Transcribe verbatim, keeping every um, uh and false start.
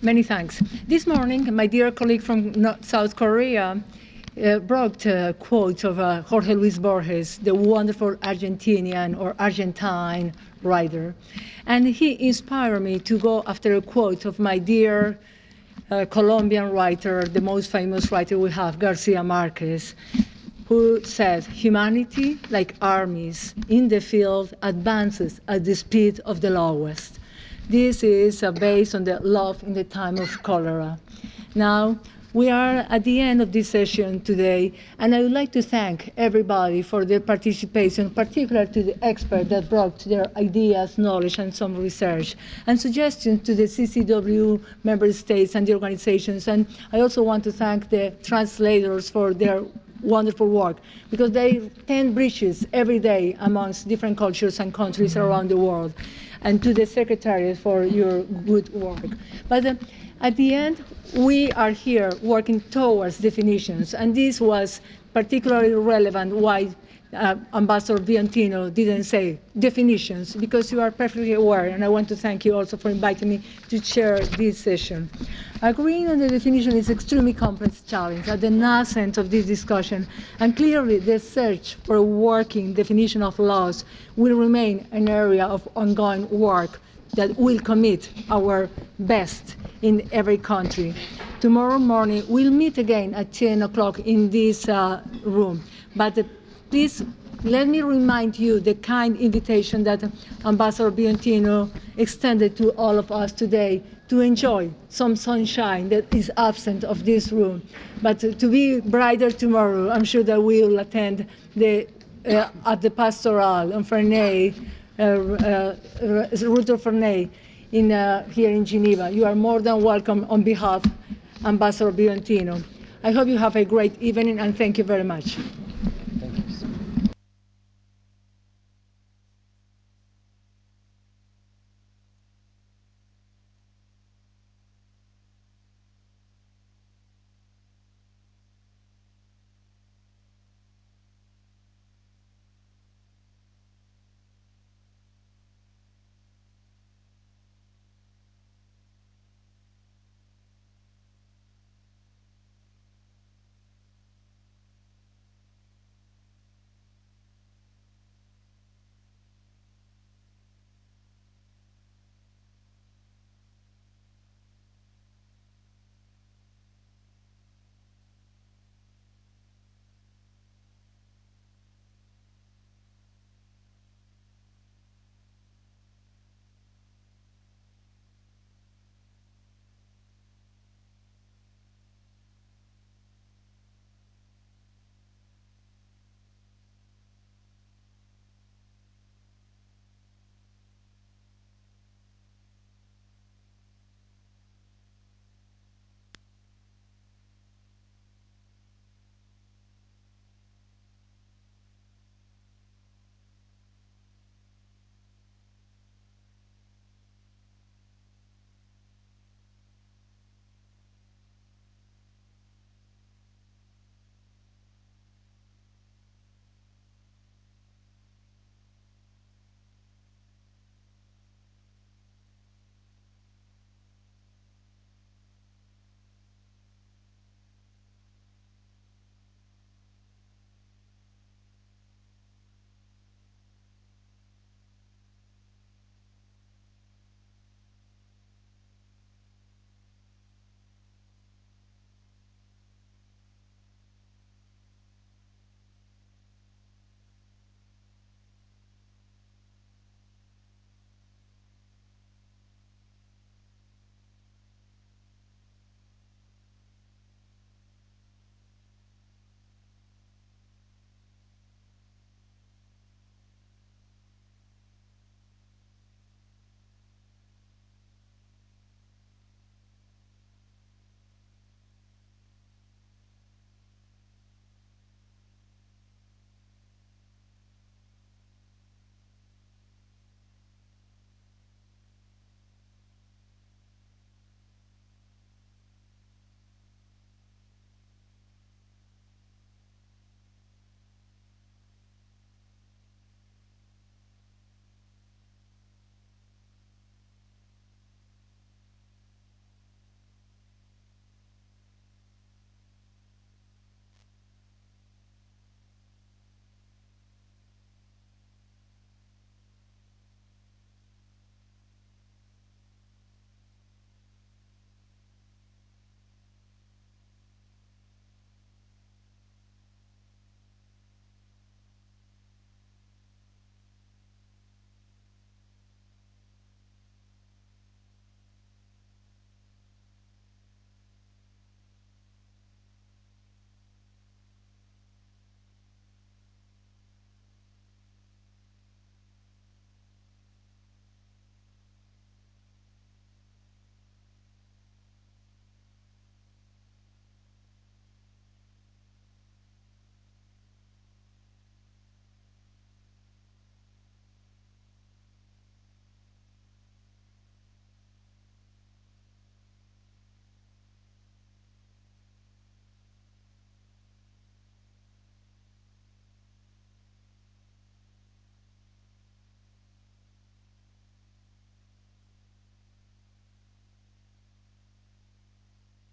Many thanks. This morning, my dear colleague from South Korea uh, brought a quote of uh, Jorge Luis Borges, the wonderful Argentinian or Argentine writer. And he inspired me to go after a quote of my dear uh, Colombian writer, the most famous writer we have, Garcia Marquez, who says, humanity, like armies in the field, advances at the speed of the lowest. This is uh, based on the love in the time of cholera. Now, we are at the end of this session today, and I would like to thank everybody for their participation, particularly to the experts that brought their ideas, knowledge, and some research, and suggestions to the C C W member states and the organizations. And I also want to thank the translators for their wonderful work, because they tend bridges every day amongst different cultures and countries around the world, and to the Secretariat for your good work. But uh, at the end, we are here working towards definitions, and this was particularly relevant why uh, Ambassador Biantino didn't say definitions, because you are perfectly aware, and I want to thank you also for inviting me to chair this session. Agreeing on the definition is an extremely complex challenge at the nascent of this discussion, and clearly the search for a working definition of laws will remain an area of ongoing work that will commit our best in every country. Tomorrow morning, we'll meet again at ten o'clock in this uh, room. But uh, please let me remind you the kind invitation that Ambassador Biantino extended to all of us today to enjoy some sunshine that is absent of this room. But to be brighter tomorrow, I'm sure that we will attend the, uh, at the Pastoral on Ferney, uh, uh, Rue Ferney in, uh, here in Geneva. You are more than welcome on behalf of Ambassador Biantino. I hope you have a great evening, and thank you very much.